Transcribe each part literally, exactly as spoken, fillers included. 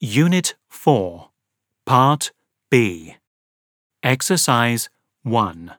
Unit four, Part B. Exercise one.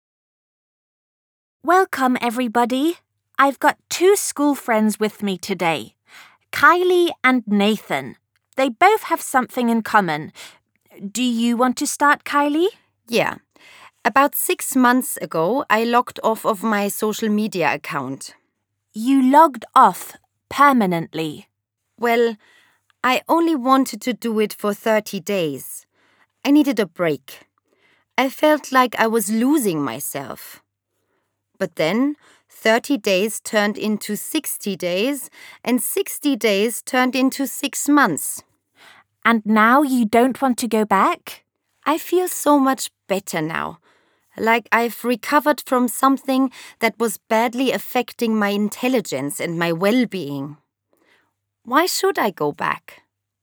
Welcome, everybody. I've got two school friends with me today, Kylie and Nathan. They both have something in common. Do you want to start, Kylie? Yeah. About six months ago, I logged off of my social media account. You logged off permanently. Well, I only wanted to do it for thirty days. I needed a break. I felt like I was losing myself. But then, thirty days turned into sixty days, and sixty days turned into six months. And now you don't want to go back? I feel so much better now. Like I've recovered from something that was badly affecting my intelligence and my well-being. Why should I go back?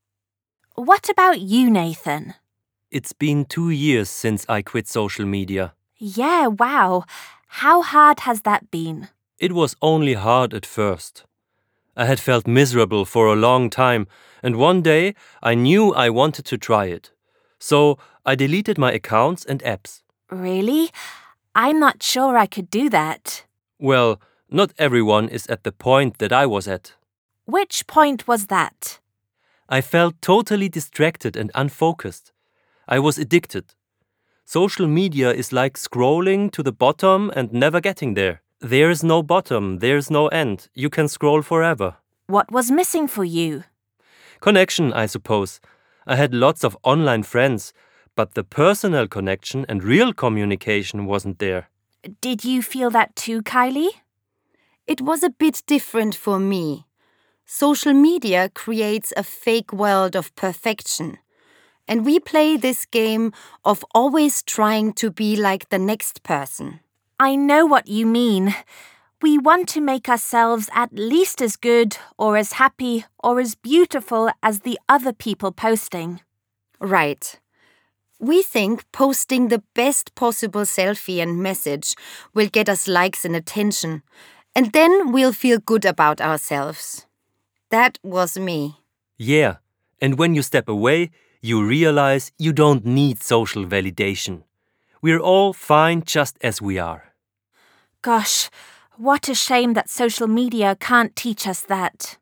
What about you, Nathan? It's been two years since I quit social media. Yeah, wow. How hard has that been? It was only hard at first. I had felt miserable for a long time, and one day I knew I wanted to try it. So I deleted my accounts and apps. Really? I'm not sure I could do that. Well, not everyone is at the point that I was at. Which point was that? I felt totally distracted and unfocused. I was addicted. Social media is like scrolling to the bottom and never getting there. There is no bottom, there's no end. You can scroll forever. What was missing for you? Connection, I suppose. I had lots of online friends, but the personal connection and real communication wasn't there. Did you feel that too, Kylie? It was a bit different for me. Social media creates a fake world of perfection. And we play this game of always trying to be like the next person. I know what you mean. We want to make ourselves at least as good or as happy or as beautiful as the other people posting. Right. We think posting the best possible selfie and message will get us likes and attention, and then we'll feel good about ourselves. That was me. Yeah, and when you step away, you realize you don't need social validation. We're all fine just as we are. Gosh, what a shame that social media can't teach us that.